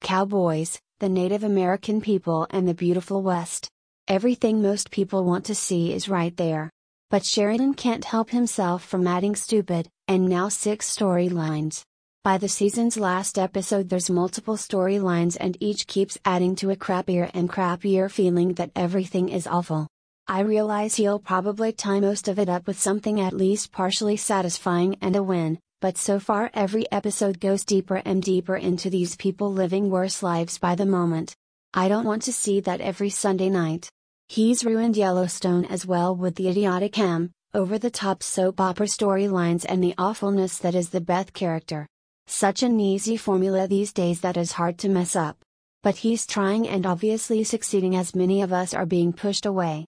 cowboys, the Native American people and the beautiful West. Everything most people want to see is right there. But Sheridan can't help himself from adding stupid, and now 6 storylines. By the season's last episode there's multiple storylines and each keeps adding to a crappier and crappier feeling that everything is awful. I realize he'll probably tie most of it up with something at least partially satisfying and a win, but so far every episode goes deeper and deeper into these people living worse lives by the moment. I don't want to see that every Sunday night. He's ruined Yellowstone as well with the idiotic over-the-top soap opera storylines and the awfulness that is the Beth character. Such an easy formula these days that is hard to mess up. But he's trying and obviously succeeding as many of us are being pushed away.